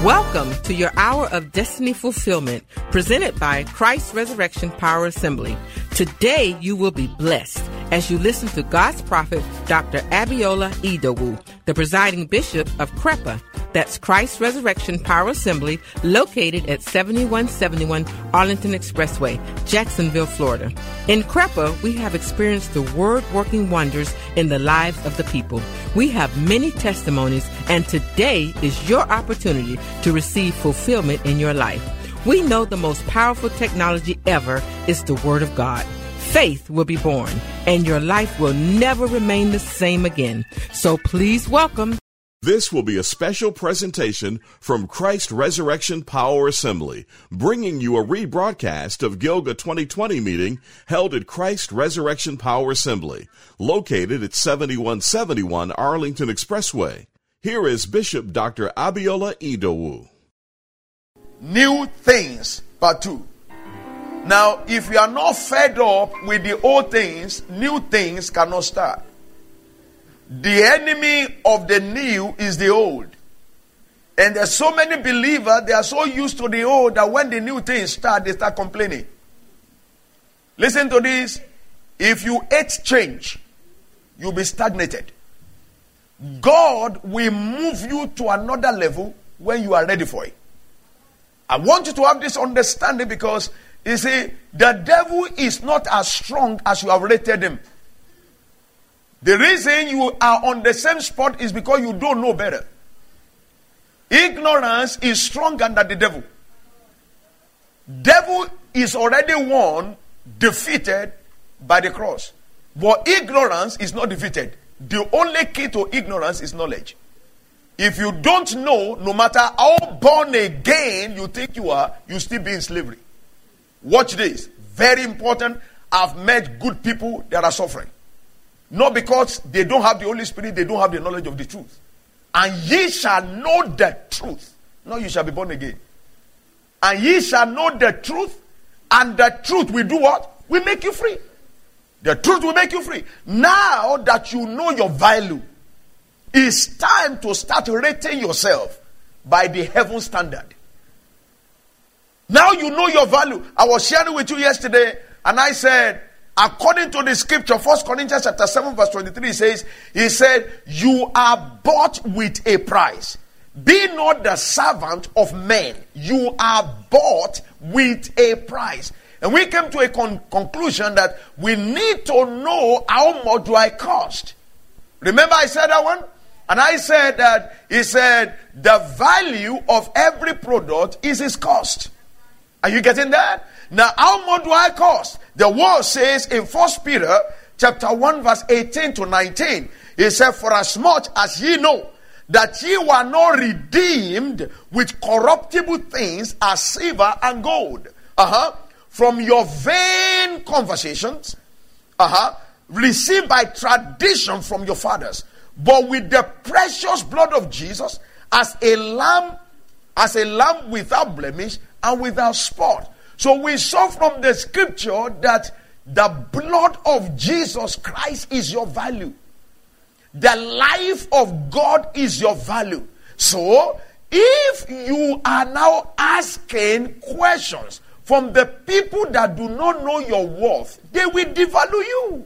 Welcome to your hour of destiny fulfillment, presented by Christ Resurrection Power Assembly. Today you will be blessed as you listen to God's prophet, Dr. Abiola Idowu, the presiding bishop of CREPA. That's Christ Resurrection Power Assembly, located at 7171 Arlington Expressway, Jacksonville, Florida. In CREPA, we have experienced the word-working wonders in the lives of the people. We have many testimonies, and today is your opportunity to receive fulfillment in your life. We know the most powerful technology ever is the Word of God. Faith will be born, and your life will never remain the same again. So please welcome. This will be a special presentation from Christ Resurrection Power Assembly, bringing you a rebroadcast of Gilga 2020 meeting held at Christ Resurrection Power Assembly, located at 7171 Arlington Expressway. Here is Bishop Dr. Abiola Idowu. New things, part 2. Now, if you are not fed up with the old things, new things cannot start. The enemy of the new is the old. And there's so many believers, they are so used to the old that when the new things start, they start complaining. Listen to this. If you hate change, you'll be stagnated. God will move you to another level when you are ready for it. I want you to have this understanding because, you see, the devil is not as strong as you have rated him. The reason you are on the same spot is because you don't know better. Ignorance is stronger than the devil. Devil is already won, defeated by the cross. But ignorance is not defeated. The only key to ignorance is knowledge. If you don't know, no matter how born again you think you are, you still be in slavery. Watch this. Very important. I've met good people that are suffering. Not because they don't have the Holy Spirit, they don't have the knowledge of the truth. And ye shall know the truth. No, you shall be born again. And ye shall know the truth, and the truth will do what? Will make you free. The truth will make you free. Now that you know your value, it's time to start rating yourself by the heaven standard. Now you know your value. I was sharing with you yesterday, and I said, according to the scripture, 1 Corinthians chapter 7 verse 23 says, he said, you are bought with a price. Be not the servant of men. You are bought with a price. And we came to a conclusion that we need to know how much do I cost. Remember I said that one? And I said that, he said, the value of every product is its cost. Are you getting that? Now, how much do I cost? The word says in 1 Peter chapter 1 verse 18 to 19, it said, for as much as ye know that ye were not redeemed with corruptible things as silver and gold, from your vain conversations, received by tradition from your fathers, but with the precious blood of Jesus, as a lamb without blemish and without spot. So we saw from the scripture that the blood of Jesus Christ is your value. The life of God is your value. So if you are now asking questions from the people that do not know your worth, they will devalue you.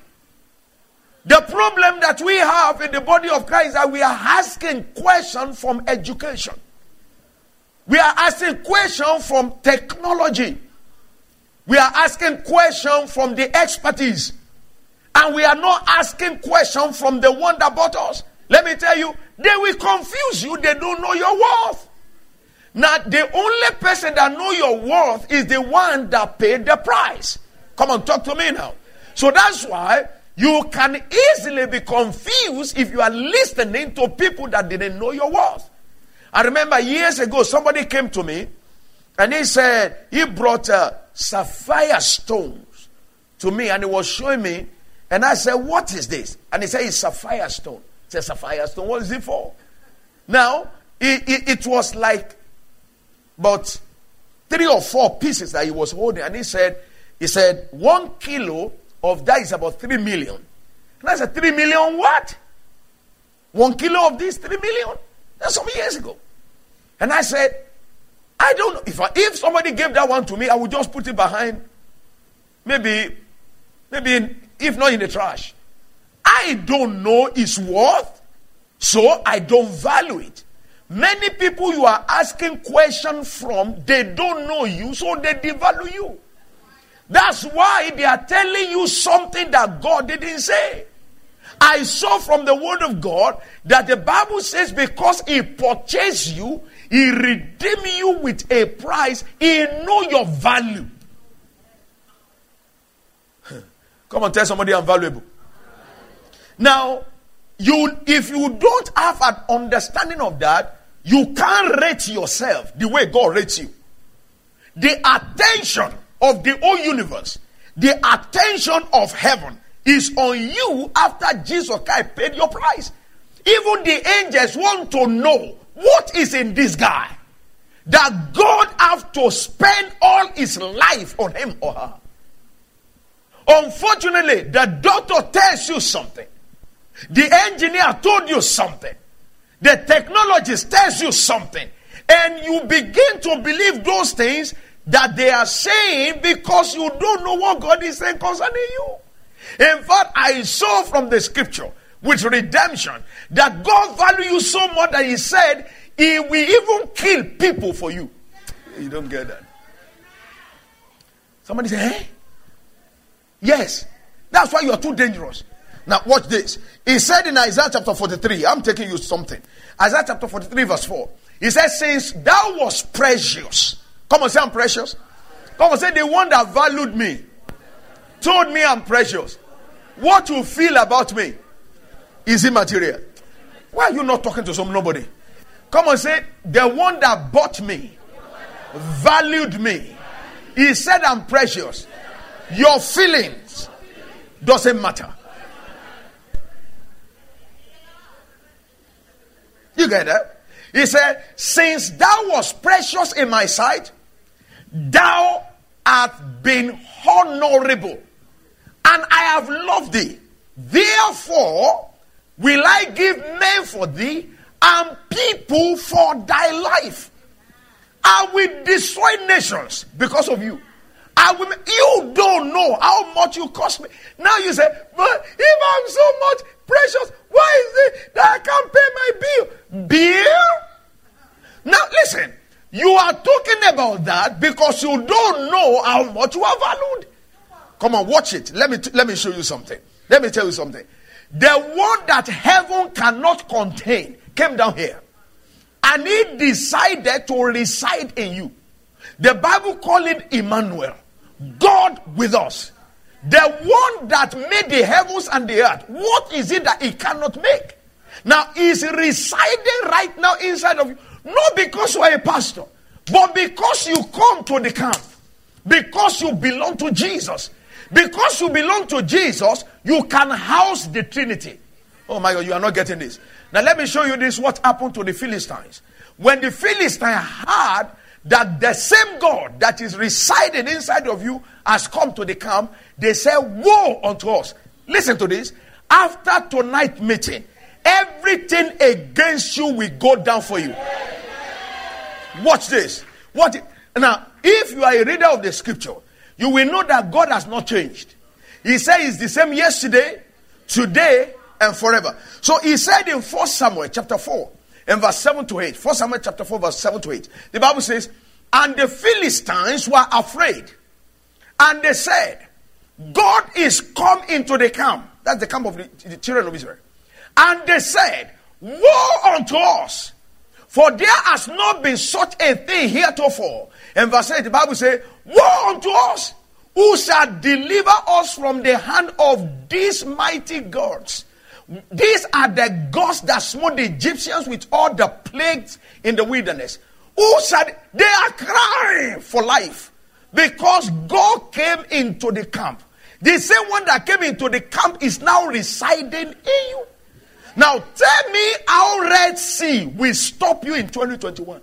The problem that we have in the body of Christ is that we are asking questions from education. We are asking questions from technology. We are asking questions from the expertise. And we are not asking questions from the one that bought us. Let me tell you, they will confuse you. They don't know your worth. Now, the only person that knows your worth is the one that paid the price. Come on, talk to me now. So that's why you can easily be confused if you are listening to people that didn't know your worth. I remember years ago, somebody came to me and he said he brought sapphire stones to me and he was showing me. And I said, what is this? And he said, it's sapphire stone. I said, sapphire stone, what is it for? Now, it was like about 3 or 4 pieces that he was holding. And he said 1 kilo of that is about 3 million. And I said, 3 million what? 1 kilo of this, 3 million? That's some years ago. And I said, I don't know. If somebody gave that one to me, I would just put it behind. Maybe if not in the trash. I don't know its worth, so I don't value it. Many people you are asking questions from, they don't know you, so they devalue you. That's why they are telling you something that God didn't say. I saw from the word of God that the Bible says because he purchased you, he redeemed you with a price, he know your value. Come on, tell somebody I'm valuable. Now, if you don't have an understanding of that, you can't rate yourself the way God rates you. The attention of the whole universe, the attention of heaven is on you after Jesus Christ paid your price. Even the angels want to know what is in this guy that God have to spend all his life on him or her. Unfortunately, the doctor tells you something. The engineer told you something. The technologist tells you something. And you begin to believe those things that they are saying because you don't know what God is saying concerning you. In fact, I saw from the scripture with redemption that God values you so much that he said he will even kill people for you. You don't get that. Somebody say, eh? Yes. That's why you are too dangerous. Now watch this. He said in Isaiah chapter 43, I'm taking you something. Isaiah chapter 43 verse 4. He says, since thou was precious. Come on, say I'm precious. Come on, say the one that valued me told me I'm precious. What you feel about me is immaterial. Why are you not talking to nobody? Come on, say the one that bought me valued me. He said I'm precious. Your feelings doesn't matter. You get that? He said, since thou was precious in my sight, thou art been honorable, and I have loved thee. Therefore will I give men for thee, and people for thy life. I will destroy nations because of you. You don't know how much you cost me. Now you say, but if I'm so much precious, why is it that I can't pay my bill? Bill? Now listen, you are talking about that because you don't know how much you are valued. Come on, watch it. Let me show you something. Let me tell you something. The one that heaven cannot contain came down here, and he decided to reside in you. The Bible called it Emmanuel, God with us. The one that made the heavens and the earth, what is it that he cannot make? Now he's residing right now inside of you. Not because you are a pastor, but because you come to the camp. Because you belong to Jesus. Because you belong to Jesus, you can house the Trinity. Oh my God, you are not getting this. Now let me show you this, what happened to the Philistines. When the Philistines heard that the same God that is residing inside of you has come to the camp, they said, woe unto us. Listen to this. After tonight's meeting, everything against you will go down for you. Watch this. Now, if you are a reader of the scripture, you will know that God has not changed. He said he's the same yesterday, today, and forever. So he said in 1 Samuel chapter 4, and verse 7 to 8. 1 Samuel chapter 4, verse 7 to 8. The Bible says, and the Philistines were afraid. And they said, God is come into the camp. That's the camp of the children of Israel. And they said, woe unto us, for there has not been such a thing heretofore. And verse 8, the Bible says, woe unto us, who shall deliver us from the hand of these mighty gods. These are the gods that smote the Egyptians with all the plagues in the wilderness. They are crying for life because God came into the camp. The same one that came into the camp is now residing in you. Now tell me how Red Sea will stop you in 2021.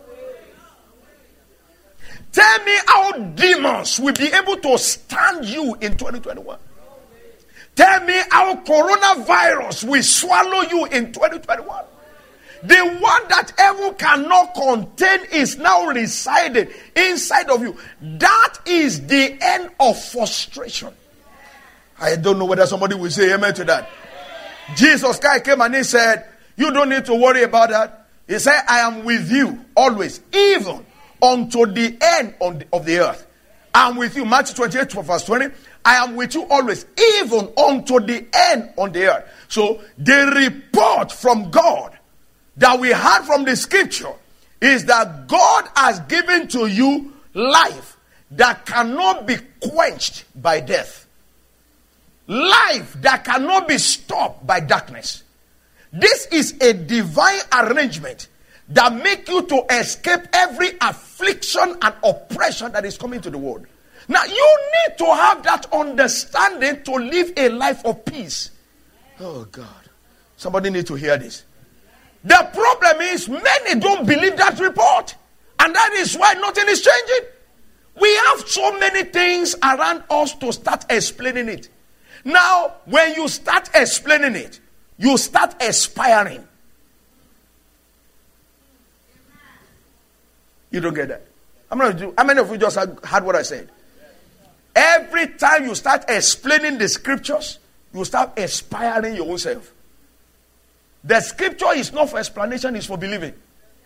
Tell me how demons will be able to stand you in 2021. Tell me how coronavirus will swallow you in 2021. The one that heaven cannot contain is now residing inside of you. That is the end of frustration. I don't know whether somebody will say amen to that. Jesus Christ came and he said, you don't need to worry about that. He said, I am with you always, even unto the end of the earth. I am with you. Matthew 28 verse 20. I am with you always, even unto the end on the earth. So the report from God that we heard from the scripture is that God has given to you life that cannot be quenched by death. Life that cannot be stopped by darkness. This is a divine arrangement that makes you to escape every affliction and oppression that is coming to the world. Now, you need to have that understanding to live a life of peace. Oh, God. Somebody needs to hear this. The problem is many don't believe that report. And that is why nothing is changing. We have so many things around us to start explaining it. Now, when you start explaining it, you start expiring. You don't get that. How many of you just heard what I said? Every time you start explaining the scriptures, you start expiring your own self. The scripture is not for explanation, it's for believing.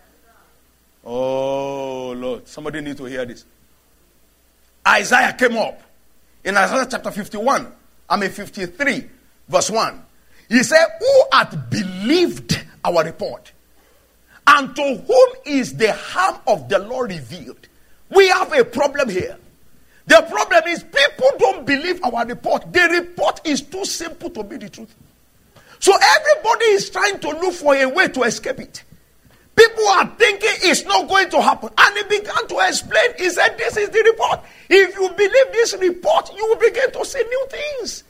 Oh, Lord. Somebody needs to hear this. Isaiah came up. In Isaiah chapter 53, verse 1. He said, who hath believed our report? And to whom is the harm of the Lord revealed? We have a problem here. The problem is people don't believe our report. The report is too simple to be the truth. So everybody is trying to look for a way to escape it. People are thinking it's not going to happen. And he began to explain. He said, this is the report. If you believe this report, you will begin to see new things.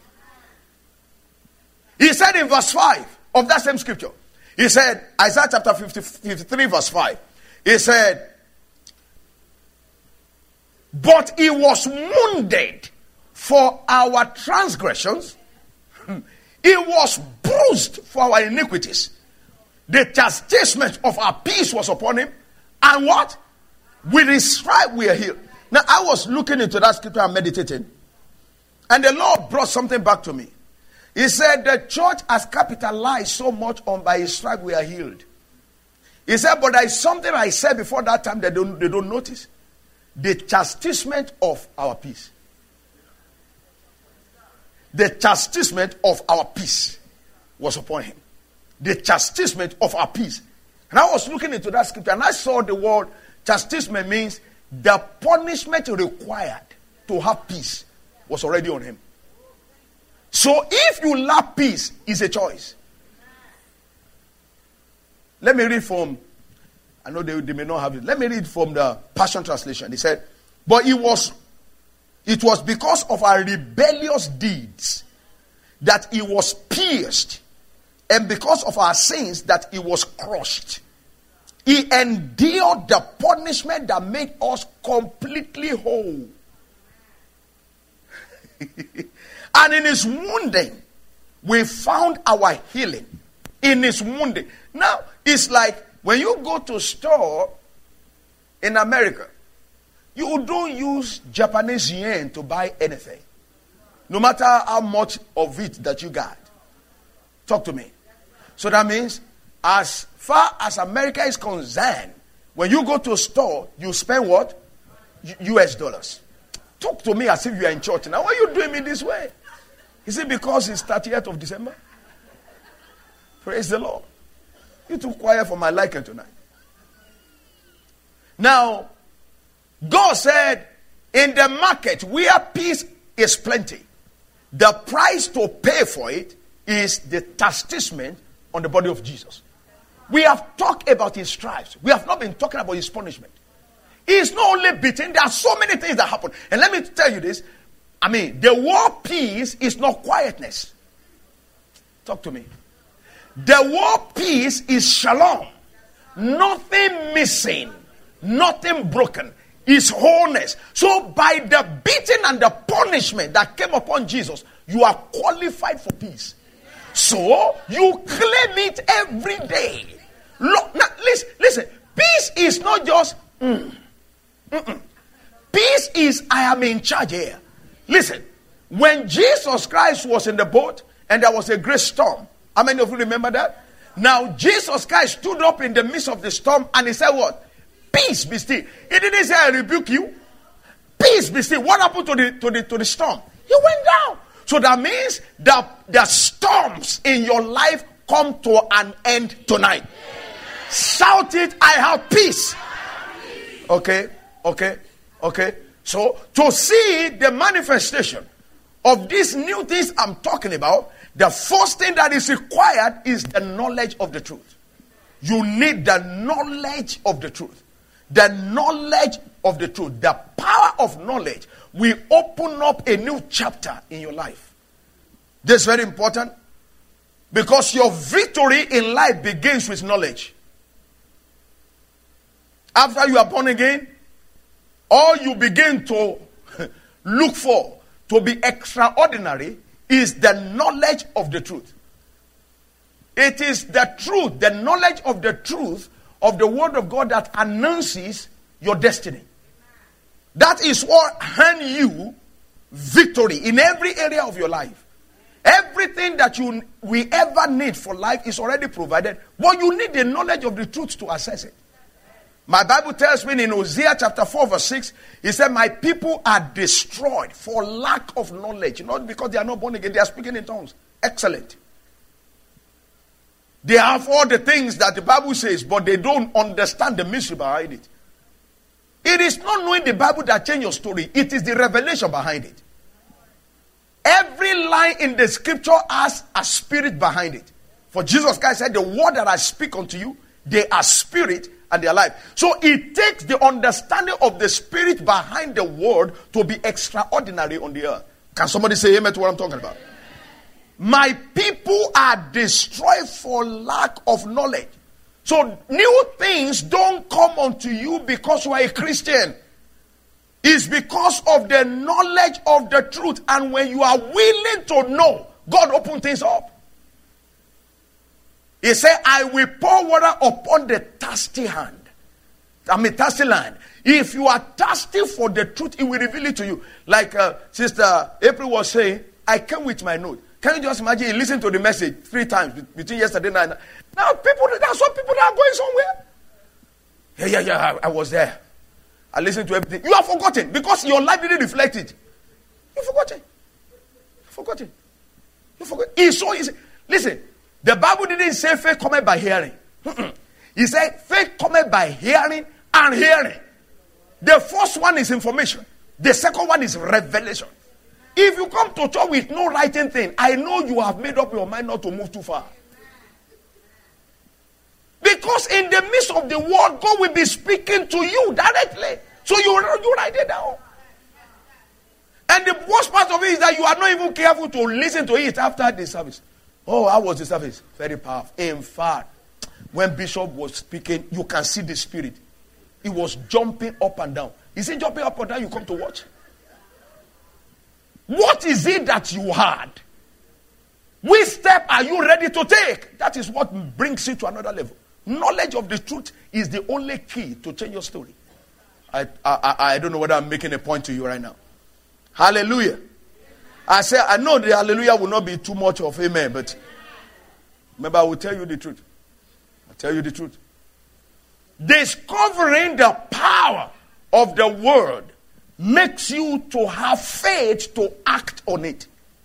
He said in verse 5 of that same scripture. He said, Isaiah chapter 53 verse 5. He said, but he was wounded for our transgressions. He was bruised for our iniquities. The chastisement of our peace was upon him. And what? With his stripe we are healed. Now I was looking into that scripture and meditating. And the Lord brought something back to me. He said the church has capitalized so much on by his stripe we are healed. He said, but there is something I said before that time they don't notice. The chastisement of our peace. The chastisement of our peace was upon him. The chastisement of our peace. And I was looking into that scripture and I saw the word chastisement means the punishment required to have peace was already on him. So if you lack peace, it's a choice. Let me read from, I know they may not have it. Let me read from the Passion Translation. He said, but it was because of our rebellious deeds that he was pierced, and because of our sins that he was crushed. He endured the punishment that made us completely whole. And in his wounding, we found our healing. In his wounding. Now, it's like when you go to a store in America, you don't use Japanese yen to buy anything. No matter how much of it that you got. Talk to me. So that means, as far as America is concerned, when you go to a store, you spend what? US dollars. Talk to me as if you are in church. Now, why are you doing me this way? Is it because it's 30th of December? Praise the Lord. You're too quiet for my liking tonight. Now, God said, in the market where peace is plenty, the price to pay for it is the chastisement on the body of Jesus. We have talked about his stripes. We have not been talking about his punishment. He is not only beaten, there are so many things that happen. And let me tell you this. The word peace is not quietness. Talk to me. The word peace is shalom. Nothing missing. Nothing broken. It's wholeness. So by the beating and the punishment that came upon Jesus, you are qualified for peace. So you claim it every day. Now, listen. Peace is not just Peace is I am in charge here. Listen, when Jesus Christ was in the boat and there was a great storm, how many of you remember that? Now Jesus Christ stood up in the midst of the storm and he said what? Peace be still. He didn't say I rebuke you. Peace be still. What happened to the storm? He went down. So that means that the storms in your life come to an end tonight. Shout it, I have peace. Okay. So to see the manifestation of these new things I'm talking about, the first thing that is required is the knowledge of the truth. You need the knowledge of the truth. The knowledge of the truth. The power of knowledge will open up a new chapter in your life. This is very important because your victory in life begins with knowledge. After you are born again, all you begin to look for to be extraordinary is the knowledge of the truth. It is the truth, the knowledge of the truth of the word of God that announces your destiny. That is what earns you victory in every area of your life. Everything that we ever need for life is already provided, but you need the knowledge of the truth to access it. My Bible tells me in Hosea chapter 4 verse 6, he said, my people are destroyed for lack of knowledge. Not because they are not born again, they are speaking in tongues. Excellent. They have all the things that the Bible says, but they don't understand the mystery behind it. It is not knowing the Bible that changes your story. It is the revelation behind it. Every line in the scripture has a spirit behind it. For Jesus Christ said, the word that I speak unto you, they are spirit and they are life. So it takes the understanding of the spirit behind the word to be extraordinary on the earth. Can somebody say amen to what I'm talking about? My people are destroyed for lack of knowledge. So new things don't come unto you because you are a Christian. It's because of the knowledge of the truth. And when you are willing to know, God opens things up. He said, I will pour water upon the thirsty thirsty land. If you are thirsty for the truth, it will reveal it to you. Like Sister April was saying, I came with my note. Can you just imagine? You listen to the message 3 times between yesterday and now there are some people that are going somewhere. Yeah, I was there. I listened to everything. You have forgotten because your life didn't reflect it. You forgot it. It's so easy. Listen, the Bible didn't say faith cometh by hearing. He said faith cometh by hearing and hearing. The first one is information. The second one is revelation. If you come to church with no writing thing, I know you have made up your mind not to move too far. Because in the midst of the word, God will be speaking to you directly. So you write it down. And the worst part of it is that you are not even careful to listen to it after the service. Oh, how was the service? Very powerful. In fact, when Bishop was speaking, you can see the spirit. He was jumping up and down. Is he jumping up and down? You come to watch. What is it that you had? Which step are you ready to take? That is what brings you to another level. Knowledge of the truth is the only key to change your story. I don't know whether I'm making a point to you right now. Hallelujah. I know the hallelujah will not be too much of amen, but remember I will tell you the truth. I'll tell you the truth. Discovering the power of the word makes you to have faith to act on it.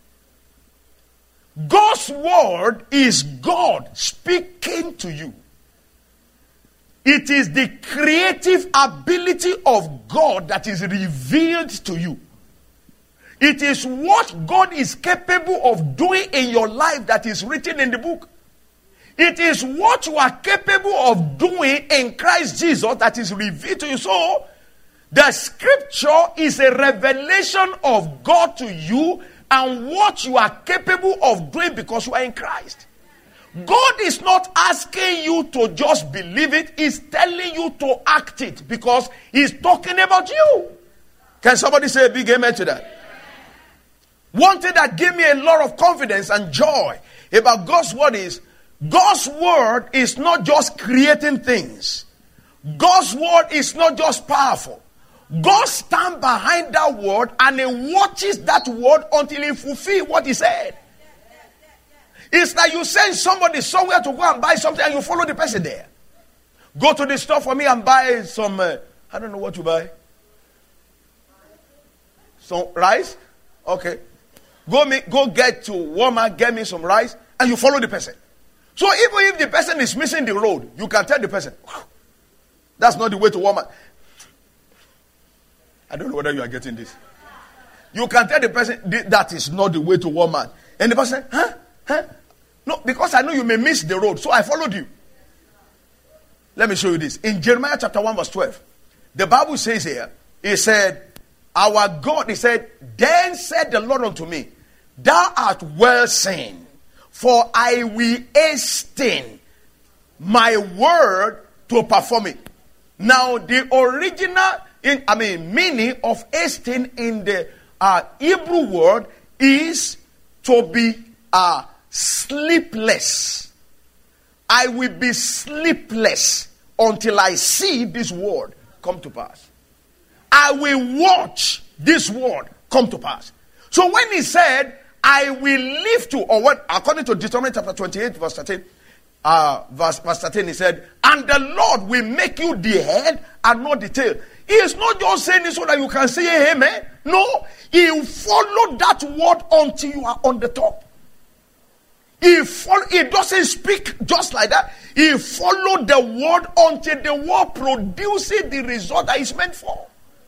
God's word is God speaking to you. It is the creative ability of God that is revealed to you. It is what God is capable of doing in your life that is written in the book. It is what you are capable of doing in Christ Jesus that is revealed to you. So, the scripture is a revelation of God to you and what you are capable of doing because you are in Christ. God is not asking you to just believe it. He's telling you to act it because he's talking about you. Can somebody say a big amen to that? One thing that gave me a lot of confidence and joy about God's word is God's word is not just creating things. God's word is not just powerful. God stands behind that word and he watches that word until he fulfills what he said. It's like you send somebody somewhere to go and buy something and you follow the person there. Go to the store for me and buy some, I don't know what you buy. Some rice? Okay. Go get to Walmart, get me some rice, and you follow the person. So even if the person is missing the road, you can tell the person, that's not the way to Walmart. I don't know whether you are getting this. You can tell the person, that is not the way to Walmart. And the person, huh? No, because I know you may miss the road, so I followed you. Let me show you this. In Jeremiah chapter 1 verse 12, the Bible says here, it said, our God, he said, then said the Lord unto me, thou art well seen, for I will hasten my word to perform it. Now, the original meaning of hasten in the Hebrew word is to be sleepless. I will be sleepless until I see this word come to pass. I will watch this word come to pass. So when he said, I will live to, or what, according to Deuteronomy chapter 28, verse 13, verse 13, he said, and the Lord will make you the head and not the tail. He is not just saying this so that you can say amen. No, he will follow that word until you are on the top. He doesn't speak just like that. He followed the word until the word produces the result that is meant for.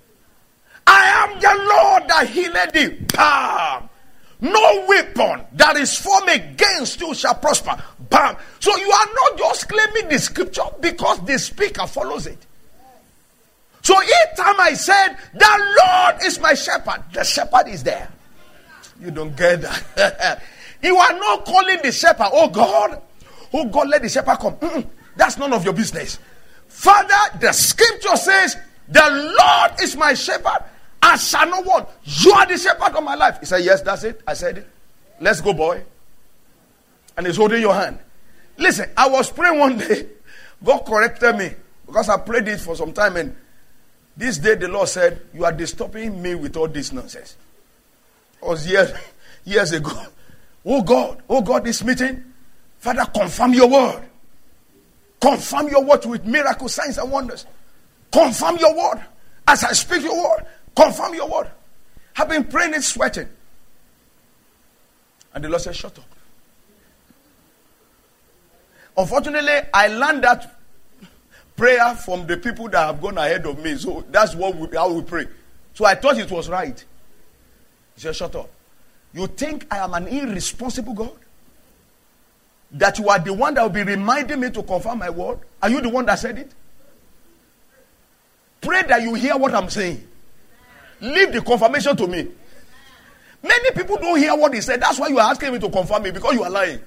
I am the Lord that healed thee. Bam. No weapon that is formed against you shall prosper. Bam. So you are not just claiming the scripture because the speaker follows it. So each time I said, the Lord is my shepherd, the shepherd is there. You don't get that. You are not calling the shepherd, oh God, let the shepherd come. That's none of your business. Father, the scripture says, the Lord is my shepherd, I shall not want. You are the shepherd of my life. He said, yes, that's it. I said it. Let's go, boy. And he's holding your hand. Listen, I was praying one day. God corrected me because I prayed it for some time. And this day the Lord said, you are disturbing me with all this nonsense. It was years ago. Oh God, this meeting, Father, confirm your word. Confirm your word with miracles, signs, and wonders. Confirm your word. As I speak your word, confirm your word. I've been praying and sweating. And the Lord said, shut up. Unfortunately, I learned that prayer from the people that have gone ahead of me. So that's how we pray. So I thought it was right. He said, shut up. You think I am an irresponsible God? That you are the one that will be reminding me to confirm my word? Are you the one that said it? Pray that you hear what I'm saying. Leave the confirmation to me. Many people don't hear what he said. That's why you are asking me to confirm me, because you are lying.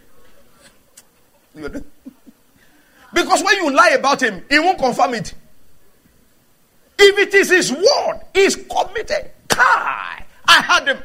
Because when you lie about him, he won't confirm it. If it is his word, he's committed. I had him.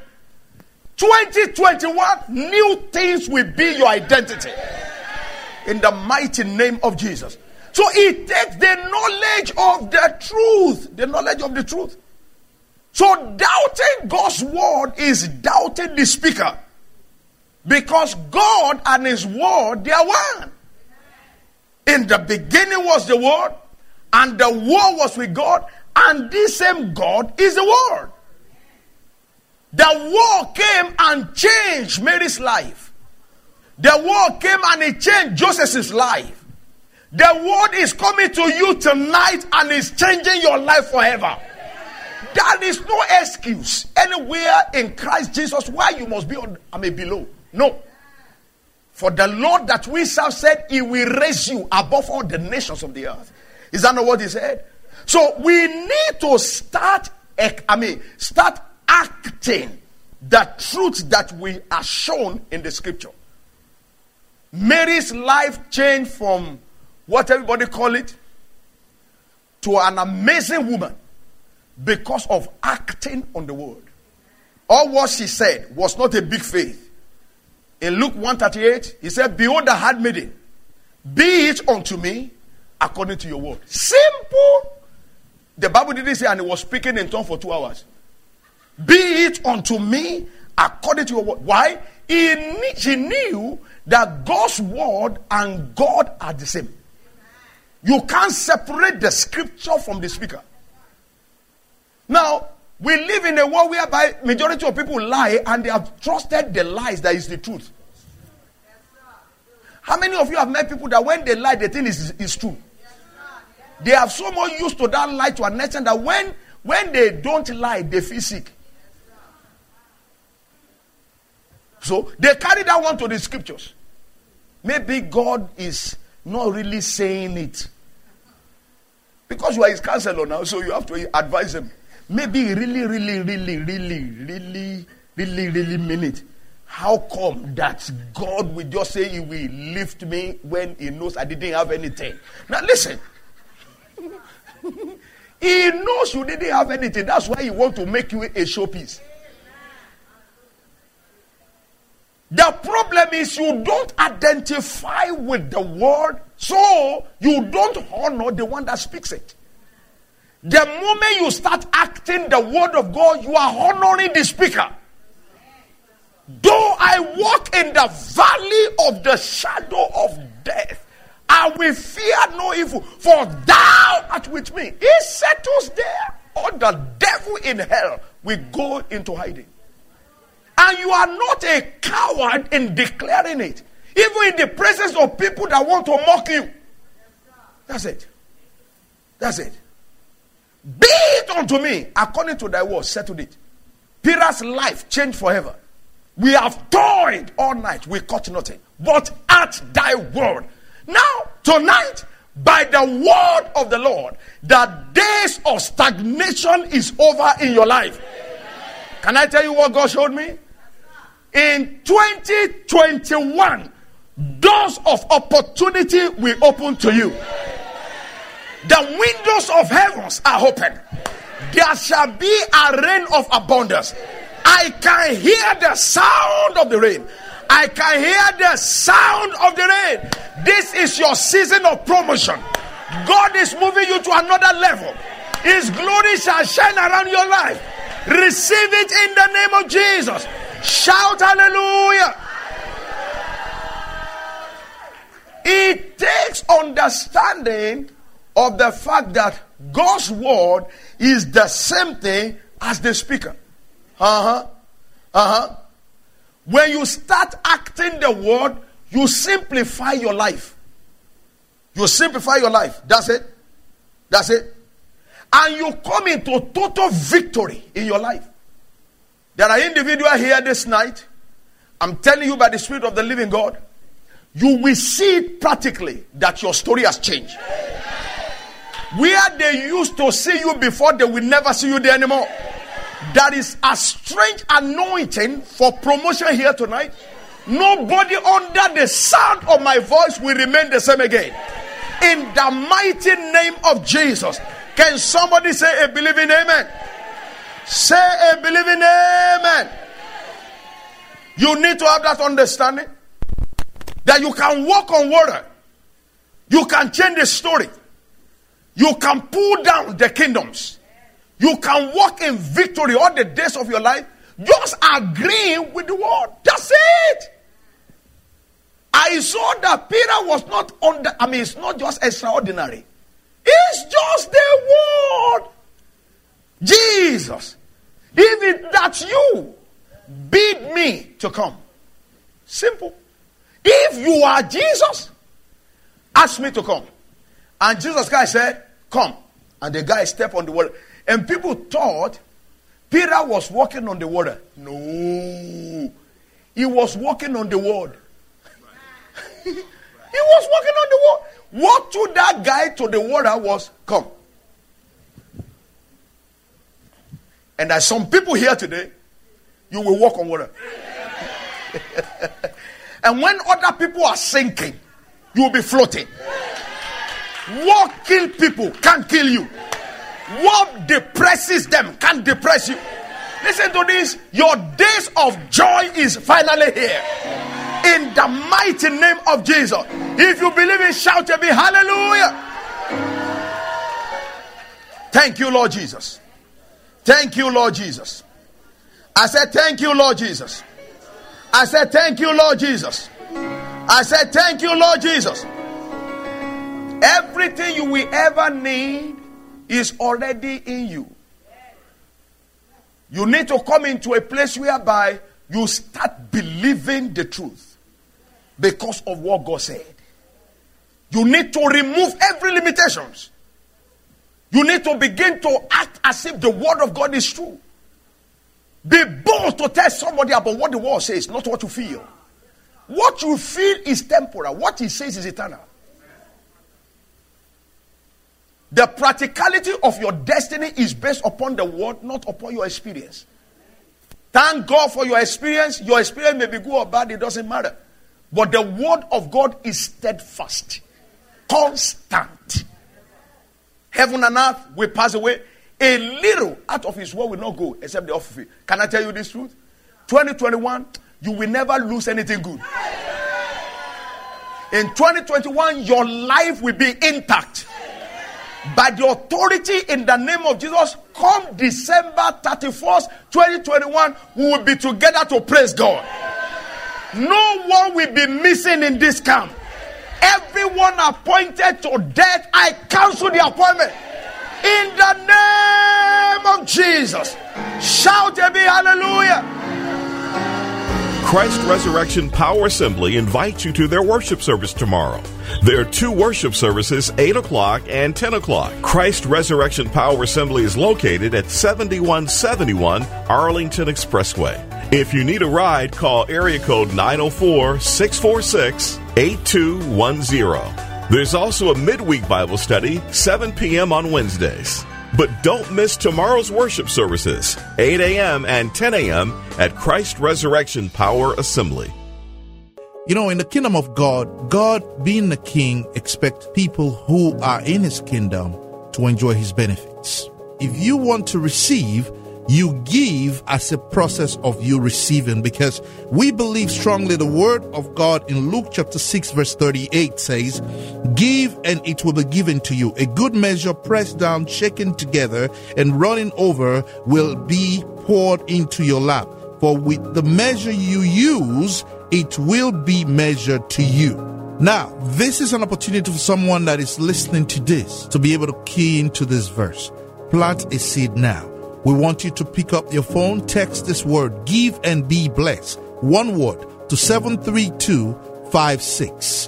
2021, new things will be your identity. In the mighty name of Jesus. So it takes the knowledge of the truth. The knowledge of the truth. So doubting God's word is doubting the speaker. Because God and his word, they are one. In the beginning was the word, and the word was with God, and this same God is the word. The word came and changed Mary's life. The word came and it changed Joseph's life. The word is coming to you tonight and is changing your life forever. There is no excuse anywhere in Christ Jesus why you must be below. No. For the Lord that we serve said he will raise you above all the nations of the earth. Is that not what he said? So we need to start acting the truth that we are shown in the scripture. Mary's life changed from what everybody call it to an amazing woman because of acting on the word. All what she said was not a big faith. In Luke 1:38, he said, behold the handmaiden, Be it unto me according to your word. Simple. The Bible didn't say, and he was speaking in tongues for 2 hours. Be it unto me according to your word. Why? He knew that God's word and God are the same. You can't separate the scripture from the speaker. Now, we live in a world whereby majority of people lie, and they have trusted the lies that is the truth. How many of you have met people that when they lie, the thing is true? They have so much used to that lie to an extent that when they don't lie, they feel sick. So they carry that one to the scriptures. Maybe God is not really saying it. Because you are his counselor now, so you have to advise him. Maybe he really mean it. How come that God will just say he will lift me when he knows I didn't have anything? Now listen. He knows you didn't have anything. That's why he wants to make you a showpiece. The problem is you don't identify with the word, so you don't honor the one that speaks it. The moment you start acting the word of God, you are honoring the speaker. Though I walk in the valley of the shadow of death, I will fear no evil, for thou art with me. He settles there, or the devil in hell will go into hiding. And you are not a coward in declaring it. Even in the presence of people that want to mock you. That's it. That's it. Be it unto me according to thy word. Settled it. Peter's life changed forever. We have toiled all night. We caught nothing. But at thy word. Now, tonight, by the word of the Lord, the days of stagnation is over in your life. Can I tell you what God showed me? In 2021, doors of opportunity will open to you. The windows of heavens are open. There shall be a rain of abundance. I can hear the sound of the rain. I can hear the sound of the rain. This is your season of promotion. God is moving you to another level. His glory shall shine around your life. Receive it in the name of Jesus. Shout hallelujah. It takes understanding of the fact that God's word is the same thing as the speaker. When you start acting the word, you simplify your life. You simplify your life. That's it. That's it. And you come into total victory in your life. There are individuals here this night. I'm telling you by the Spirit of the living God, you will see it practically that your story has changed. Where they used to see you before, they will never see you there anymore. There is a strange anointing for promotion here tonight. Nobody under the sound of my voice will remain the same again. In the mighty name of Jesus. Can somebody say a believing amen? Say a believing amen. You need to have that understanding that you can walk on water. You can change the story. You can pull down the kingdoms. You can walk in victory all the days of your life. Just agreeing with the word. That's it. I saw that Peter was not it's not just extraordinary. It's just the word. Jesus, if that's you, bid me to come. Simple. If you are Jesus, ask me to come. And Jesus Christ said, come. And the guy stepped on the water. And people thought Peter was walking on the water. No. He was walking on the word. He was walking on the water. What took that guy to the water was, come. And there's some people here today, you will walk on water. And when other people are sinking, you will be floating. What kills people can't kill you. What depresses them can't depress you. Listen to this. Your days of joy is finally here. In the mighty name of Jesus. If you believe it, shout a big hallelujah. Thank you, Lord Jesus. Thank you, Lord Jesus. I said, thank you, Lord Jesus. I said, thank you, Lord Jesus. I said, thank you, Lord Jesus. Everything you will ever need is already in you. You need to come into a place whereby you start believing the truth because of what God said. You need to remove every limitations. You need to begin to act as if the word of God is true. Be bold to tell somebody about what the word says, not what you feel. What you feel is temporal. What he says is eternal. The practicality of your destiny is based upon the word, not upon your experience. Thank God for your experience. Your experience may be good or bad, it doesn't matter. But the word of God is steadfast, constant. Heaven and earth will pass away. A little out of his word will not go except the offer. Can I tell you this truth? 2021, you will never lose anything good. In 2021, your life will be intact. By the authority in the name of Jesus, come December 31st, 2021, we will be together to praise God. No one will be missing in this camp. Everyone appointed to death, I cancel the appointment. In the name of Jesus. Shout a big hallelujah. Christ Resurrection Power Assembly invites you to their worship service tomorrow. There are 2 worship services, 8 o'clock and 10 o'clock. Christ Resurrection Power Assembly is located at 7171 Arlington Expressway. If you need a ride, call area code 904-646-8210. There's also a midweek Bible study, 7 p.m. on Wednesdays. But don't miss tomorrow's worship services, 8 a.m. and 10 a.m. at Christ Resurrection Power Assembly. You know, in the kingdom of God, God being the king expects people who are in his kingdom to enjoy his benefits. If you want to receive, you give as a process of you receiving, because we believe strongly the word of God in Luke chapter 6 verse 38 says, give and it will be given to you. A good measure pressed down, shaken together and running over will be poured into your lap. For with the measure you use, it will be measured to you. Now, this is an opportunity for someone that is listening to this to be able to key into this verse. Plant a seed now. We want you to pick up your phone, text this word, give and be blessed. One word to 73256.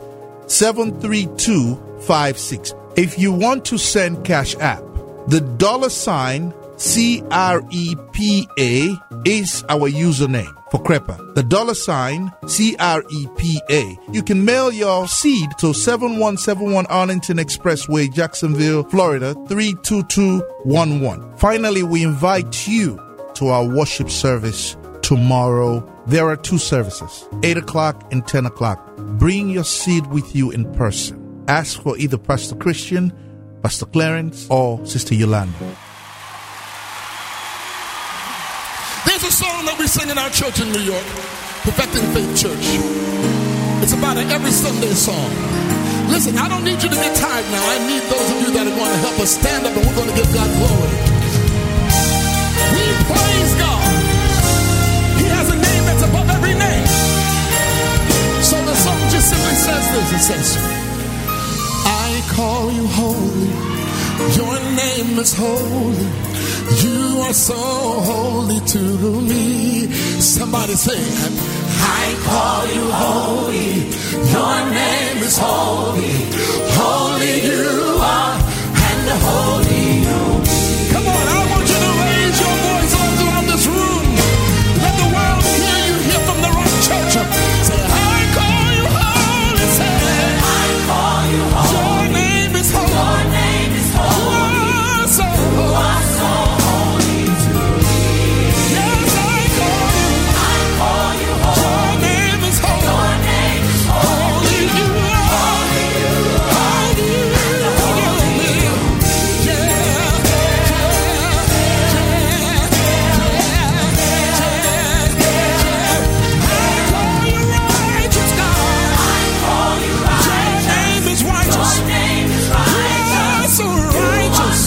73256. If you want to send Cash App, the $CREPA is our username for Crepa. The $CREPA. You can mail your seed to 7171 Arlington Expressway, Jacksonville, Florida, 32211. Finally, we invite you to our worship service tomorrow. There are 2 services, 8 o'clock and 10 o'clock. Bring your seed with you in person. Ask for either Pastor Christian, Pastor Clarence, or Sister Yolanda. There's a song that we sing in our church in New York, Perfecting Faith Church. It's about an every Sunday song. Listen, I don't need you to get tired now. I need those of you that are going to help us stand up, and we're going to give God glory. We praise God. He has a name that's above every name. So the song just simply says this. It says, I call you holy. Your name is holy. You are so holy to me. Somebody say, I call you holy. Your name is holy. Holy you are, and holy you be. Come on, I want you to raise your voice all throughout this room. Let the world hear you here from the Rock Church. Say, I call you holy. Say, I call you holy. Your name is holy. Your name is holy. You are so holy.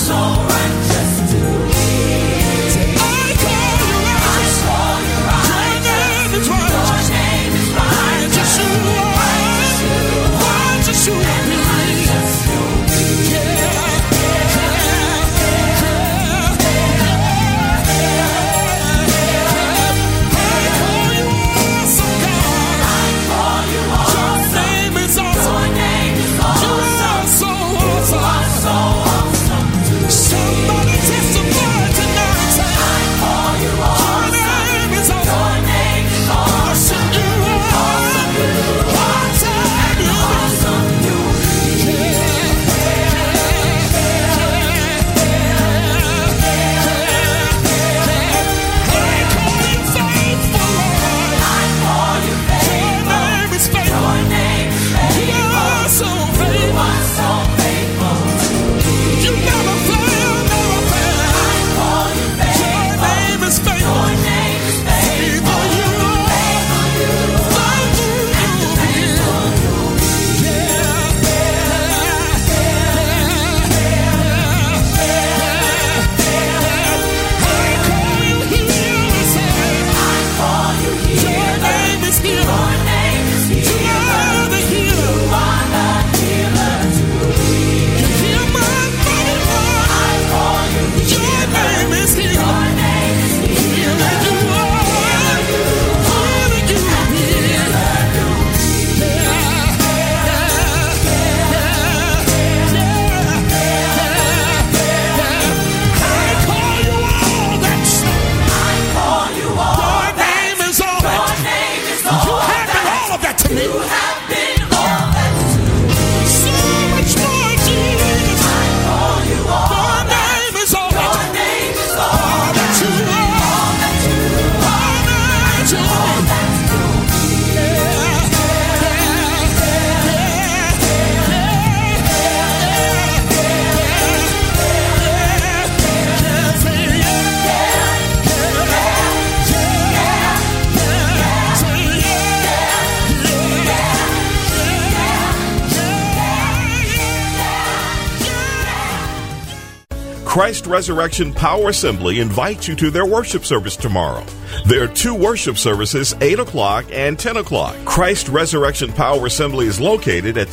Christ Resurrection Power Assembly invites you to their worship service tomorrow. There are two worship services, 8 o'clock and 10 o'clock. Christ Resurrection Power Assembly is located at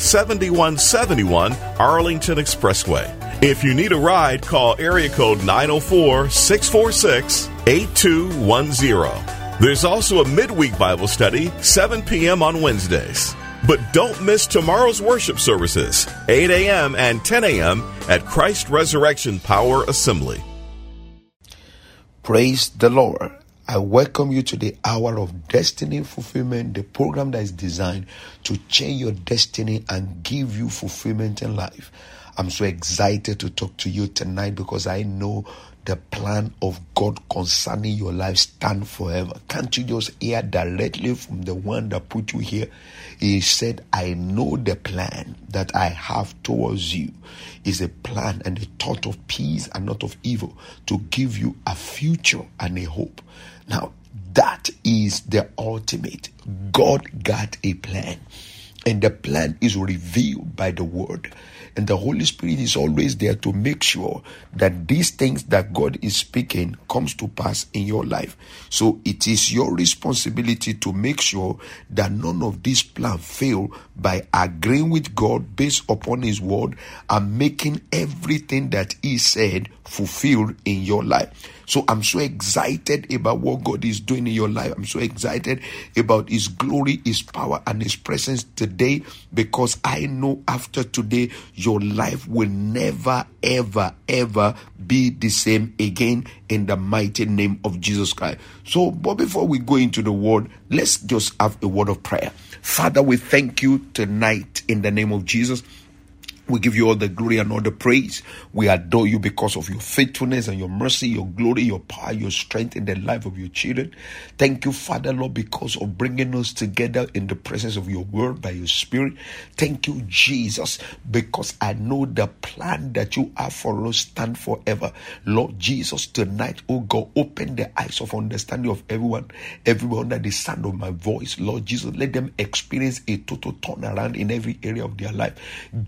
7171 Arlington Expressway. If you need a ride, call area code 904-646-8210. There's also a midweek Bible study, 7 p.m. on Wednesdays. But don't miss tomorrow's worship services, 8 a.m. and 10 a.m. at Christ Resurrection Power Assembly. Praise the Lord. I welcome you to the Hour of Destiny Fulfillment, the program that is designed to change your destiny and give you fulfillment in life. I'm so excited to talk to you tonight because I know the plan of God concerning your life stand forever. Can't you just hear directly from the one that put you here? He said, I know the plan that I have towards you is a plan and a thought of peace and not of evil, to give you a future and a hope. Now, that is the ultimate. God got a plan, and the plan is revealed by the word. And the Holy Spirit is always there to make sure that these things that God is speaking comes to pass in your life. So it is your responsibility to make sure that none of these plans fail by agreeing with God based upon His word and making everything that He said fulfilled in your life. So I'm so excited about what God is doing in your life. I'm so excited about His glory, His power, and His presence today, because I know after today, your life will never, ever, ever be the same again, in the mighty name of Jesus Christ. So, but before we go into the word, let's just have a word of prayer. Father, we thank you tonight in the name of Jesus. We give you all the glory and all the praise. We adore you because of your faithfulness and your mercy, your glory, your power, your strength in the life of your children. Thank you, Father, Lord, because of bringing us together in the presence of your word by your Spirit. Thank you, Jesus, because I know the plan that you have for us stand forever. Lord Jesus, tonight, oh God, open the eyes of understanding of everyone under the sound of my voice. Lord Jesus, let them experience a total turnaround in every area of their life. Give them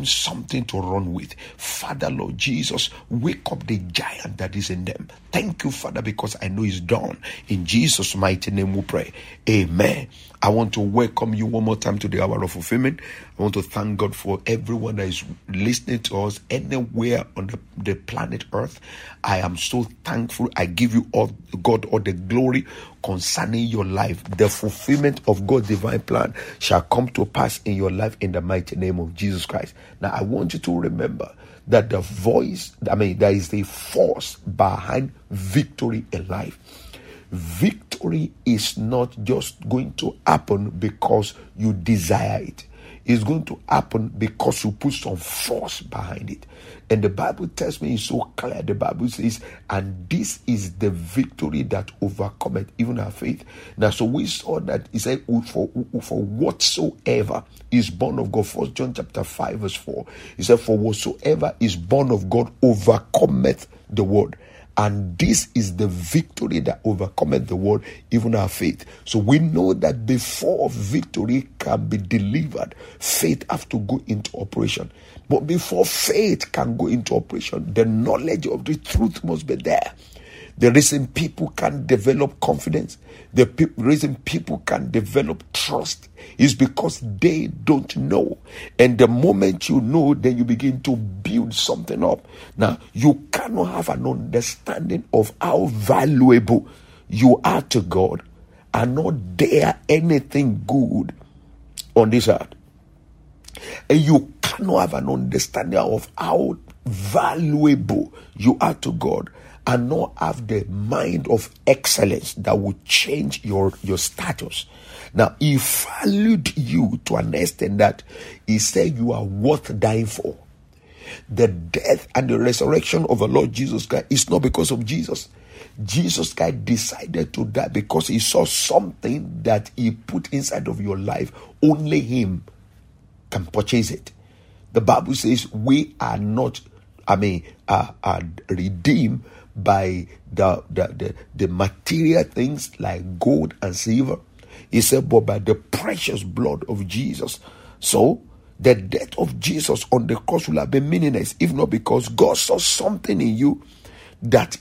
something to run with. Father, Lord Jesus, wake up the giant that is in them. Thank you, Father, because I know it's done. In Jesus' mighty name we pray. Amen. I want to welcome you one more time to the Hour of Fulfillment. I want to thank God for everyone that is listening to us anywhere on the planet Earth. I am so thankful. I give you all the glory concerning your life. The fulfillment of God's divine plan shall come to pass in your life in the mighty name of Jesus Christ. Now, I want you to remember that there is the force behind victory in life. Victory is not just going to happen because you desire it. It's going to happen because you put some force behind it. And the Bible tells me it's so clear. The Bible says, and this is the victory that overcometh even our faith. Now, so we saw that he said, for whatsoever is born of God. 1 John chapter 5 verse 4. He said, for whatsoever is born of God overcometh the world. And this is the victory that overcometh the world, even our faith. So we know that before victory can be delivered, faith has to go into operation. But before faith can go into operation, the knowledge of the truth must be there. The reason people can develop confidence, the reason people can develop trust is because they don't know. And the moment you know, then you begin to build something up. Now, you cannot have an understanding of how valuable you are to God and not dare anything good on this earth. And you cannot have an understanding of how valuable you are to God and not have the mind of excellence that will change your status. Now, he valued you to an extent that he said you are worth dying for. The death and the resurrection of the Lord Jesus Christ is not because of Jesus. Jesus Christ decided to die because he saw something that he put inside of your life. Only him can purchase it. The Bible says we are not, redeemed by the material things like gold and silver. He said, but by the precious blood of Jesus. So the death of Jesus on the cross will have been meaningless, if not because God saw something in you that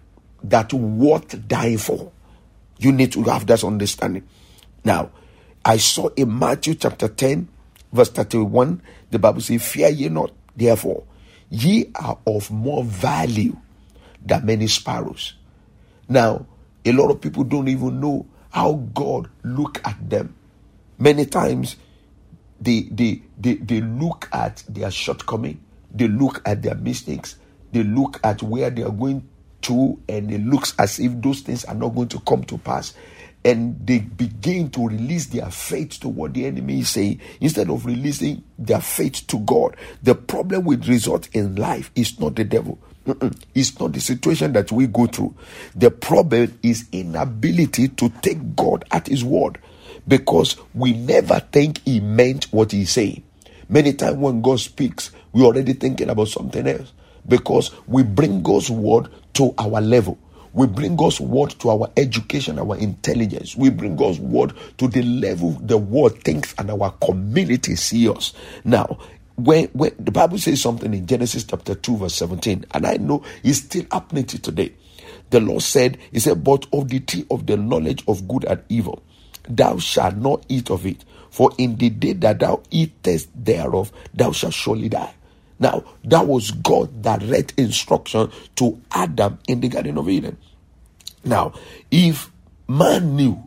worth dying for. You need to have that understanding. Now, I saw in Matthew chapter 10, verse 31, the Bible says, fear ye not, therefore, ye are of more value than many sparrows. Now, a lot of people don't even know how God look at them. Many times, they look at their shortcoming, they look at their mistakes, they look at where they are going to, and it looks as if those things are not going to come to pass. And they begin to release their faith to what the enemy is saying instead of releasing their faith to God. The problem with results in life is not the devil. It's not the situation that we go through. The problem is inability to take God at his word, because we never think he meant what he's saying. Many times when God speaks, we're already thinking about something else, because we bring God's word to our level. We bring God's word to our education, our intelligence. We bring God's word to the level the world thinks and our community sees us. Now, when the Bible says something in Genesis chapter 2 verse 17, and I know it's still happening to today. The Lord said, he said, but of the tree of the knowledge of good and evil, thou shalt not eat of it, for in the day that thou eatest thereof, thou shalt surely die. Now, that was God direct instruction to Adam in the Garden of Eden. Now, if Adam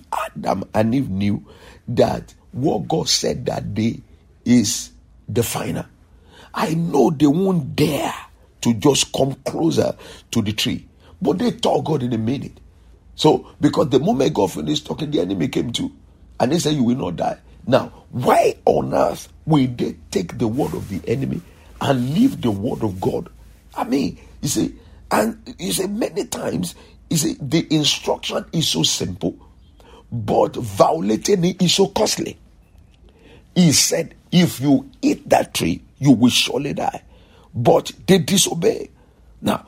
and Eve knew that what God said that day is the final, I know they won't dare to just come closer to the tree. But they thought God didn't mean it. So, because the moment God finished talking, the enemy came too. And they said, you will not die. Now, why on earth will they take the word of the enemy and leave the word of God? I mean, you see, many times, the instruction is so simple, but violating it is so costly. He said, if you eat that tree, you will surely die. But they disobey. Now,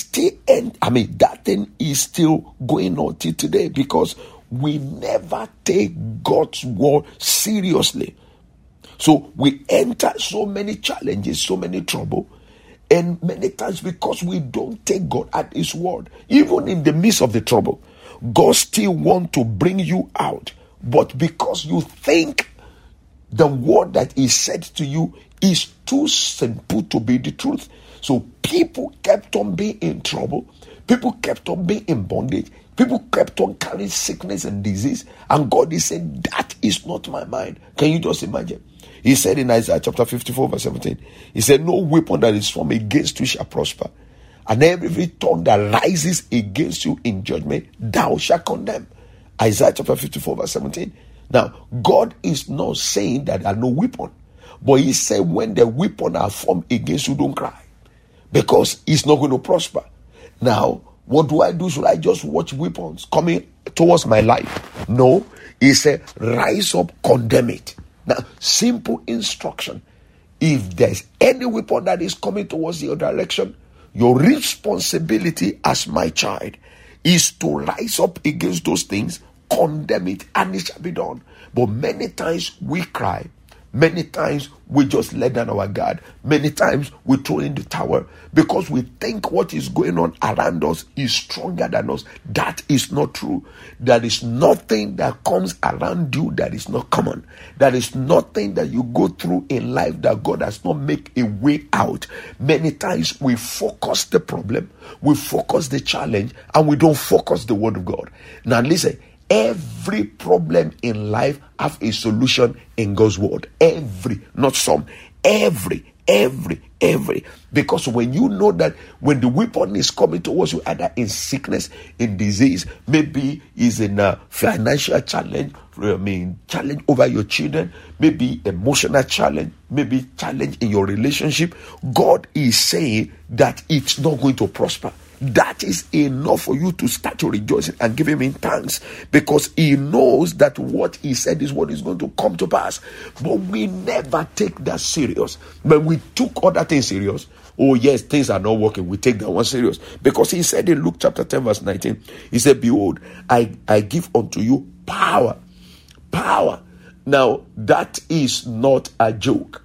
that thing is still going on till today, because we never take God's word seriously. So we enter so many challenges, so many trouble, and many times because we don't take God at his word. Even in the midst of the trouble, God still wants to bring you out. But because you think the word that he said to you is too simple to be the truth, so people kept on being in trouble. People kept on being in bondage. People kept on carrying sickness and disease. And God is saying, that is not my mind. Can you just imagine? He said in Isaiah chapter 54 verse 17, he said, no weapon that is formed against you shall prosper. And every tongue that rises against you in judgment, thou shalt condemn. Isaiah chapter 54 verse 17. Now, God is not saying that there are no weapon. But he said when the weapon are formed against you, don't cry. Because it's not going to prosper. Now, what do I do? Should I just watch weapons coming towards my life? No. He said, rise up, condemn it. Now, simple instruction. If there's any weapon that is coming towards your direction, your responsibility as my child is to rise up against those things, condemn it, and it shall be done. But many times we cry. Many times we just let down our guard. Many times we throw in the towel because we think what is going on around us is stronger than us. That is not true. There is nothing that comes around you that is not common. There is nothing that you go through in life that God has not made a way out. Many times we focus the problem, we focus the challenge, and we don't focus the word of God. Now listen. Every problem in life have a solution in God's word. Every, not some. Every. Because when you know that when the weapon is coming towards you, either in sickness, in disease, maybe is in a financial challenge, challenge over your children, maybe emotional challenge, maybe challenge in your relationship, God is saying that it's not going to prosper. That is enough for you to start to rejoice and give him in thanks, because he knows that what he said is what is going to come to pass. But we never take that serious. When we took other things serious, oh yes, things are not working, we take that one serious. Because he said in Luke chapter 10 verse 19, he said, behold, I give unto you power. Now that is not a joke.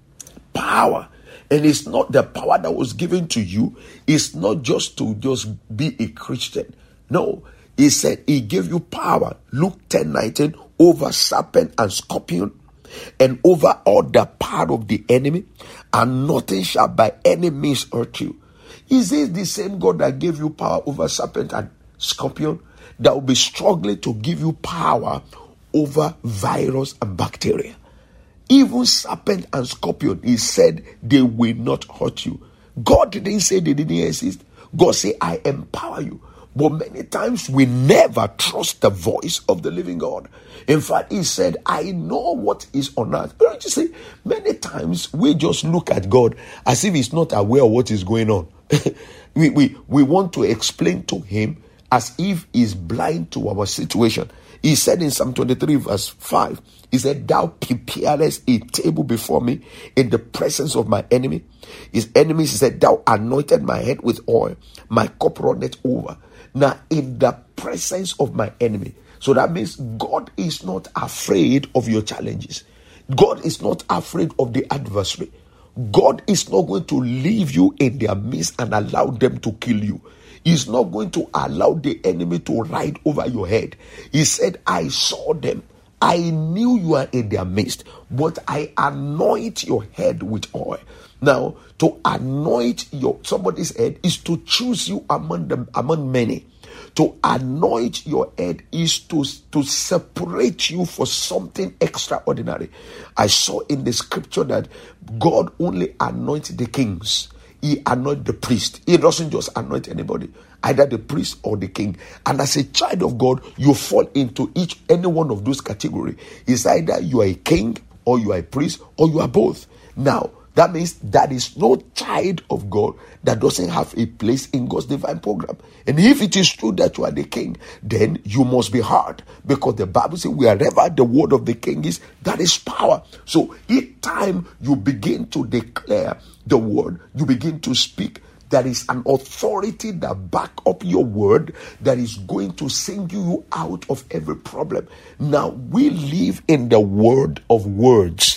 Power. And it's not the power that was given to you. It's not just to just be a Christian. No, he said he gave you power. Luke 10:19, over serpent and scorpion, and over all the power of the enemy, and nothing shall by any means hurt you. Is it the same God that gave you power over serpent and scorpion that will be struggling to give you power over virus and bacteria? Even serpent and scorpion, he said they will not hurt you. God didn't say they didn't exist. God said, I empower you. But many times we never trust the voice of the living God. In fact, he said, I know what is on earth. But you see, many times we just look at God as if he's not aware of what is going on. we want to explain to him as if he's blind to our situation. He said in Psalm 23 verse 5, he said, thou preparest a table before me in the presence of my enemy. His enemies, he said, thou anointed my head with oil, my cup runneth over. Now, in the presence of my enemy. So that means God is not afraid of your challenges. God is not afraid of the adversary. God is not going to leave you in their midst and allow them to kill you. He's not going to allow the enemy to ride over your head. He said, I saw them. I knew you are in their midst, but I anoint your head with oil. Now, to anoint somebody's head is to choose you among many. To anoint your head is to separate you for something extraordinary. I saw in the scripture that God only anoints the kings. He anoints the priest. He doesn't just anoint anybody, either the priest or the king. And as a child of God, you fall into any one of those categories. It's either you are a king, or you are a priest, or you are both. Now, that means there is no child of God that doesn't have a place in God's divine program. And if it is true that you are the king, then you must be hard, because the Bible says wherever the word of the king is, that is power. So each time you begin to declare the word, you begin to speak, there is an authority that back up your word that is going to sing you out of every problem. Now, we live in the world of words.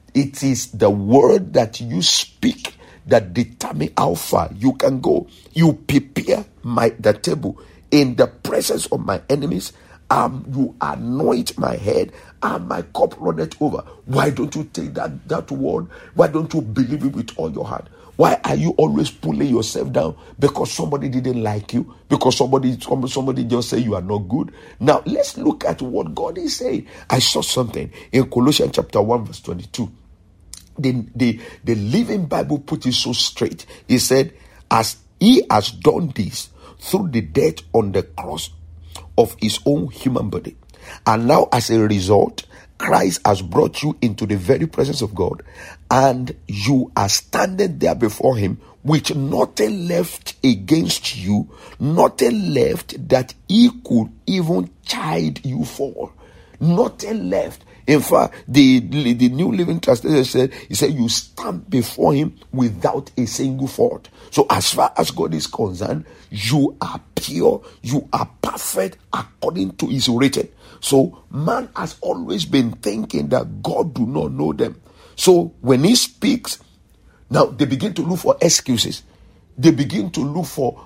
It is the word that you speak that determine how far you can go. You prepare the table in the presence of my enemies. You anoint my head, and my cup runneth over. Why don't you take that word? Why don't you believe it with all your heart? Why are you always pulling yourself down? Because somebody didn't like you? Because somebody just say you are not good? Now, let's look at what God is saying. I saw something in Colossians chapter 1 verse 22. The Living Bible put it so straight. He said, as he has done this through the death on the cross of his own human body. And now as a result, Christ has brought you into the very presence of God, and you are standing there before him with nothing left against you, nothing left that he could even chide you for. Nothing left. In fact, the New Living Translation said, you stand before him without a single fault. So as far as God is concerned, you are pure, you are perfect according to his rating. So man has always been thinking that God do not know them. So when he speaks, now they begin to look for excuses. They begin to look for,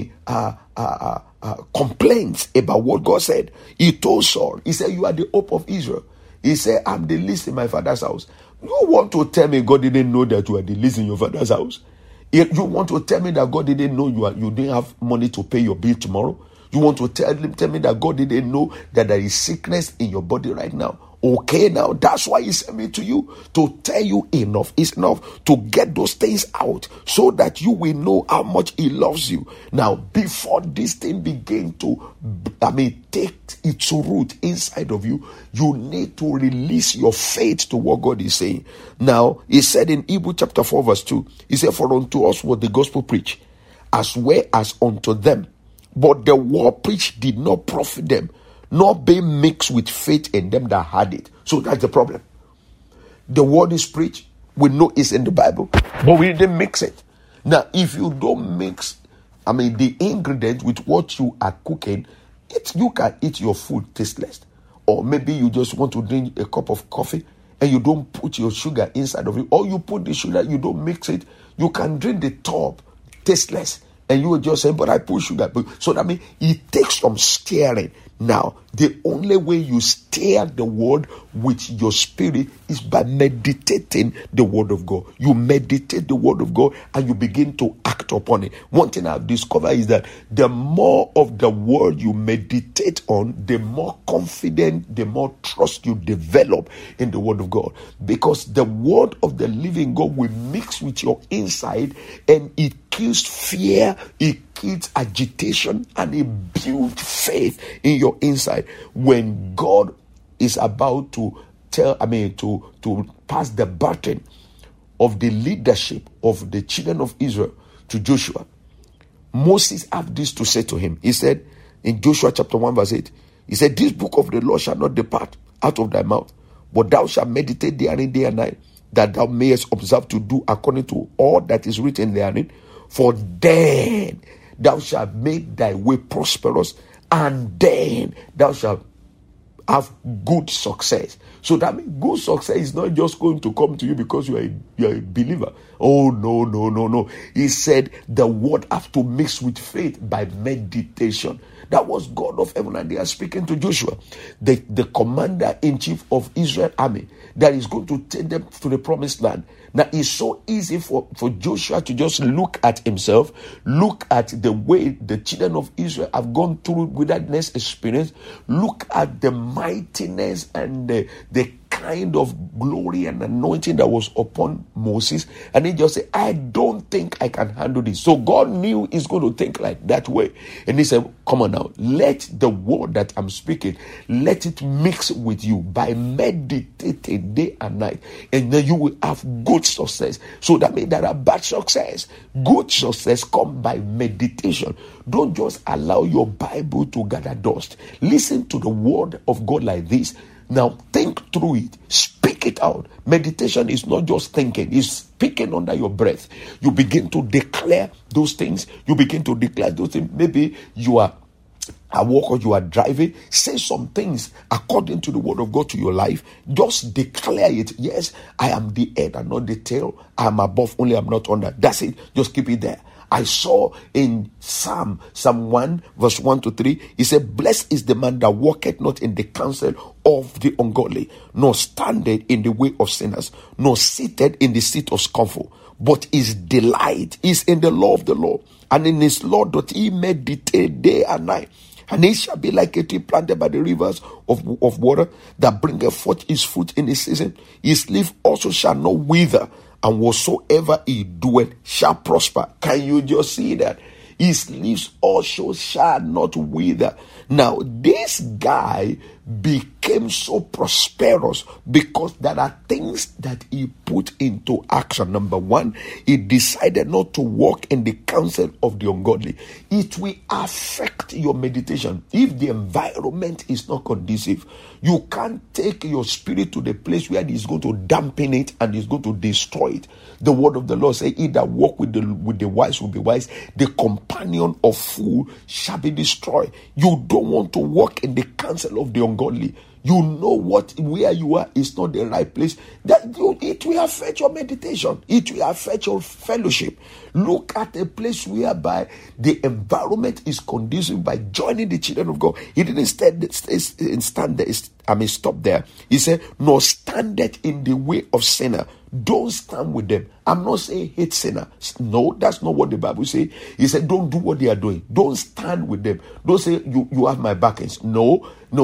complaints about what God said. He told Saul, he said, you are the hope of Israel. He said, I'm the least in my father's house. You want to tell me God didn't know that you are the least in your father's house? You want to tell me that God didn't know you didn't have money to pay your bill tomorrow? You want to tell me that God didn't know that there is sickness in your body right now? Okay, now that's why he sent me to you, to tell you enough is enough, to get those things out so that you will know how much he loves you. Now, before this thing begin to take its root inside of you, you need to release your faith to what God is saying. Now, he said in Hebrews chapter 4 verse 2, he said, for unto us was the gospel preached, as well as unto them. But the word preached did not profit them, not being mixed with faith in them that had it. So that's the problem. The word is preached. We know it's in the Bible, but we didn't mix it. Now, if you don't mix, the ingredients with what you are cooking, you can eat your food tasteless. Or maybe you just want to drink a cup of coffee and you don't put your sugar inside of it. Or you put the sugar, you don't mix it. You can drink the top tasteless. And you will just say, but I put sugar. So that means it takes some stirring. Now, the only way you stir the word with your spirit is by meditating the word of God. You meditate the word of God and you begin to act upon it. One thing I've discovered is that the more of the word you meditate on, the more confident, the more trust you develop in the word of God. Because the word of the living God will mix with your inside, and it kills fear, it kills agitation, and it builds faith in your inside. When God is about to to pass the baton of the leadership of the children of Israel to Joshua, Moses had this to say to him. He said in Joshua chapter 1 verse 8, he said, this book of the law shall not depart out of thy mouth, but thou shalt meditate therein day and night, that thou mayest observe to do according to all that is written therein. For then thou shalt make thy way prosperous, and then thou shalt have good success. So that means good success is not just going to come to you because you are a believer. Oh, no. He said the word have to mix with faith by meditation. That was God of heaven and they are speaking to Joshua, the commander-in-chief of Israel army that is going to take them to the promised land. Now, it's so easy for Joshua to just look at himself, look at the way the children of Israel have gone through wilderness experience, look at the mightiness and the kind of glory and anointing that was upon Moses, and he just said, I don't think I can handle this. So God knew he's going to think like that way, and he said, come on now, let the word that I'm speaking, let it mix with you by meditating day and night, and then you will have good success. So that means there are bad success. Good success come by meditation. Don't just allow your Bible to gather dust. Listen to the word of God like this. Now think through it, speak it out. Meditation is not just thinking, it's speaking under your breath. You begin to declare those things. Maybe you are at work, or you are driving, say some things according to the word of God to your life. Just declare it. Yes, I am the head and not the tail. I am above only, I'm not under. That's it. Just keep it there. I saw in Psalm 1 verse 1 to 3, he said, blessed is the man that walketh not in the counsel of the ungodly, nor standeth in the way of sinners, nor sitteth in the seat of scornful, but his delight is in the law of the Lord, and in his law doth he meditate day and night. And he shall be like a tree planted by the rivers of water, that bringeth forth his fruit in his season. His leaf also shall not wither, and whatsoever he doeth shall prosper. Can you just see that? His leaves also shall not wither. Now, this guy became so prosperous because there are things that he put into action. Number one, he decided not to walk in the counsel of the ungodly. It will affect your meditation. If the environment is not conducive, you can't take your spirit to the place where he's going to dampen it and he's going to destroy it. The word of the Lord says, he that walk with the wise will be wise. The companion of fool shall be destroyed. You don't want to walk in the counsel of the ungodly. You know where you are is not the right place. It will affect your meditation. It will affect your fellowship. Look at a place whereby the environment is conducive by joining the children of God. He didn't stop there. He said, nor standeth in the way of sinner. Don't stand with them. I'm not saying hate sinner. No, that's not what the Bible says. He said, don't do what they are doing. Don't stand with them. Don't say, you have my backings. No.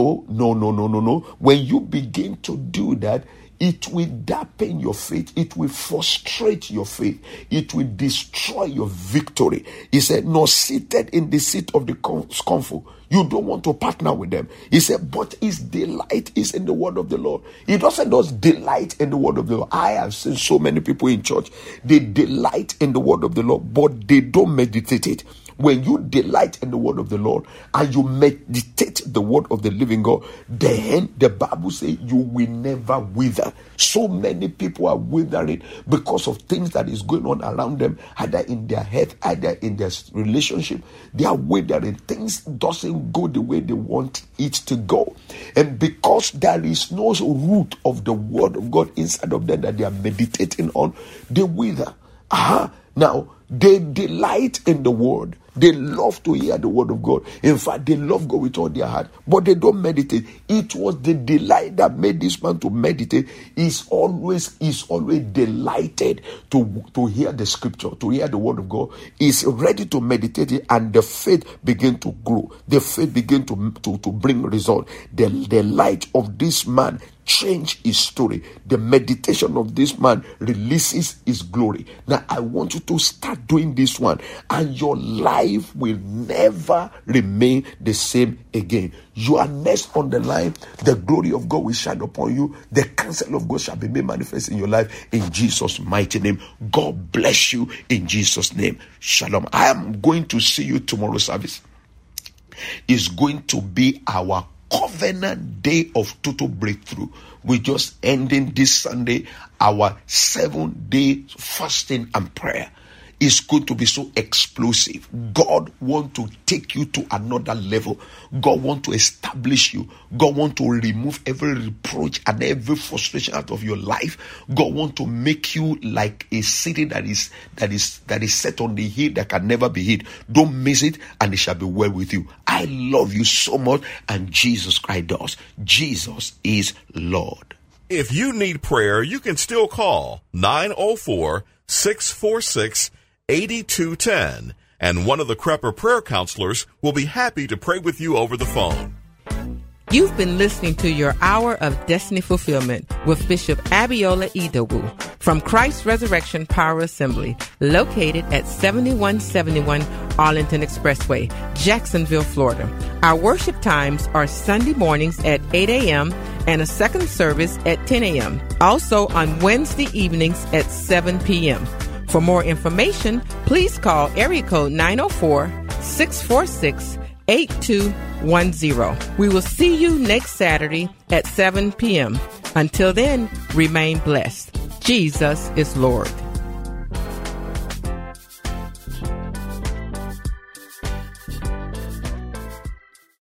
When you begin to do that, it will dampen your faith. It will frustrate your faith. It will destroy your victory. He said, nor seated in the seat of the scornful. You don't want to partner with them. He said, but his delight is in the word of the Lord. He doesn't just delight in the word of the Lord. I have seen so many people in church. They delight in the word of the Lord, but they don't meditate it. When you delight in the word of the Lord and you meditate the word of the living God, then the Bible says you will never wither. So many people are withering because of things that is going on around them, either in their health, either in their relationship. They are withering. Things doesn't go the way they want it to go. And because there is no root of the word of God inside of them that they are meditating on, they wither. Now, they delight in the word. They love to hear the word of God. In fact, they love God with all their heart, but they don't meditate. It was the delight that made this man to meditate. He's always delighted to hear the scripture, to hear the word of God. He's ready to meditate it, and the faith begin to grow. The faith begin to bring result. The light of this man change his story. The meditation of this man releases his glory. Now, I want you to start doing this one, and your life will never remain the same again. You are next on the line. The glory of God will shine upon you. The counsel of God shall be made manifest in your life in Jesus' mighty name. God bless you in Jesus' name. Shalom. I am going to see you tomorrow service. It's going to be our covenant day of total breakthrough. We're just ending this Sunday our 7-day fasting and prayer. Is going to be so explosive. God wants to take you to another level. God wants to establish you. God wants to remove every reproach and every frustration out of your life. God wants to make you like a city that is set on the hill that can never be hid. Don't miss it, and it shall be well with you. I love you so much, and Jesus Christ does. Jesus is Lord. If you need prayer, you can still call 904-646-8210, and one of the Crepper prayer counselors will be happy to pray with you over the phone. You've been listening to your Hour of Destiny Fulfillment with Bishop Abiola Idowu from Christ Resurrection Power Assembly, located at 7171 Arlington Expressway, Jacksonville, Florida. Our worship times are Sunday mornings at 8 a.m. and a second service at 10 a.m. Also on Wednesday evenings at 7 p.m. For more information, please call area code 904-646-8210. We will see you next Saturday at 7 p.m. Until then, remain blessed. Jesus is Lord.